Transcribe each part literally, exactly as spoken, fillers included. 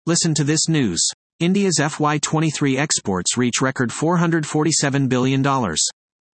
Listen to this news. India's F Y twenty-three exports reach record four hundred forty-seven billion dollars.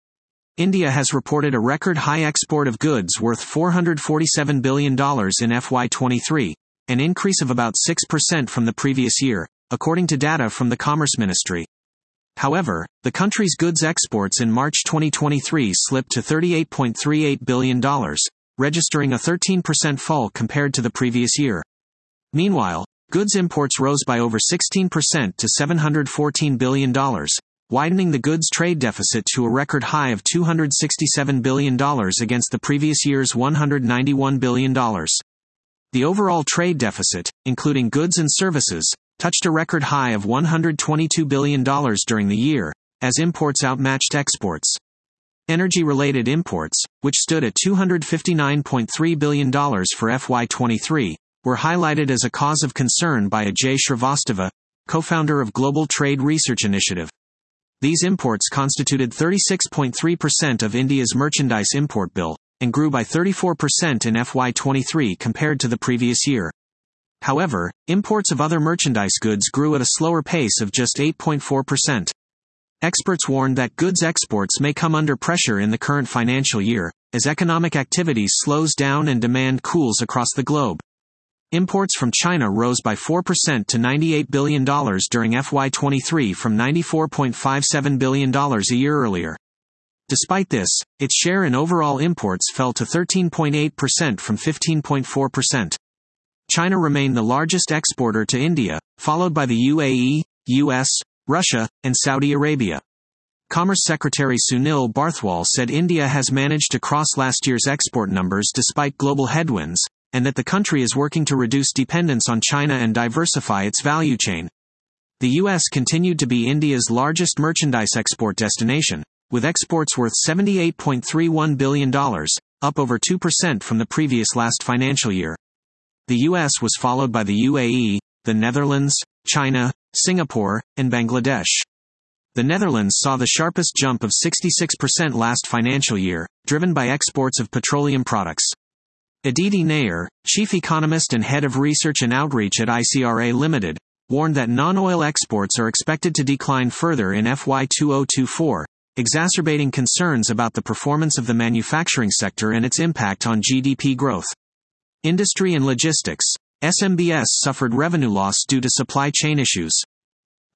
India has reported a record high export of goods worth four hundred forty-seven billion dollars in F Y twenty-three, an increase of about six percent from the previous year, according to data from the Commerce Ministry. However, the country's goods exports in March twenty twenty-three slipped to thirty-eight point three eight billion dollars, registering a thirteen percent fall compared to the previous year. Meanwhile, goods imports rose by over sixteen percent to seven hundred fourteen billion dollars, widening the goods trade deficit to a record high of two hundred sixty-seven billion dollars against the previous year's one hundred ninety-one billion dollars. The overall trade deficit, including goods and services, touched a record high of one hundred twenty-two billion dollars during the year, as imports outmatched exports. Energy-related imports, which stood at two hundred fifty-nine point three billion dollars for F Y twenty-three, were highlighted as a cause of concern by Ajay Shrivastava, co-founder of Global Trade Research Initiative. These imports constituted thirty-six point three percent of India's merchandise import bill, and grew by thirty-four percent in F Y twenty-three compared to the previous year. However, imports of other merchandise goods grew at a slower pace of just eight point four percent. Experts warned that goods exports may come under pressure in the current financial year, as economic activity slows down and demand cools across the globe. Imports from China rose by four percent to ninety-eight billion dollars during F Y twenty-three from ninety-four point five seven billion dollars a year earlier. Despite this, its share in overall imports fell to thirteen point eight percent from fifteen point four percent. China remained the largest exporter to India, followed by the U A E, U S, Russia, and Saudi Arabia. Commerce Secretary Sunil Barthwal said India has managed to cross last year's export numbers despite global headwinds, and that the country is working to reduce dependence on China and diversify its value chain. The U S continued to be India's largest merchandise export destination, with exports worth seventy-eight point three one billion dollars, up over two percent from the previous last financial year. The U S was followed by the U A E, the Netherlands, China, Singapore, and Bangladesh. The Netherlands saw the sharpest jump of sixty-six percent last financial year, driven by exports of petroleum products. Aditi Nair, chief economist and head of research and outreach at I C R A Limited, warned that non-oil exports are expected to decline further in F Y twenty twenty-four, exacerbating concerns about the performance of the manufacturing sector and its impact on G D P growth. Industry and logistics. S M B S suffered revenue loss due to supply chain issues.